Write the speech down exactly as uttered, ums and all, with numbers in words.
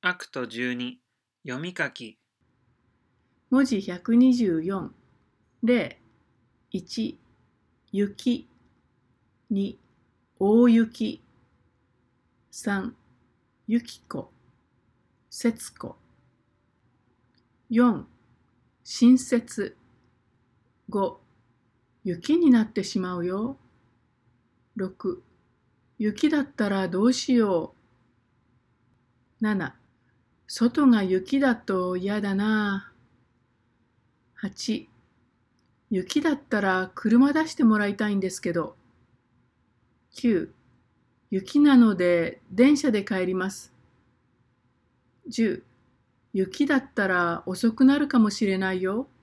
アクトじゅうに読み書き文字ひゃくにじゅうよん、例いち、雪、に、大雪、さん、ゆきこ、せつこ、よん、新雪、ご、雪になってしまうよ、ろく、雪だったらどうしよう、なな、外が雪だと嫌だな、はち、雪だったら車出してもらいたいんですけど、きゅう、雪なので電車で帰ります。じゅう、雪だったら遅くなるかもしれないよ。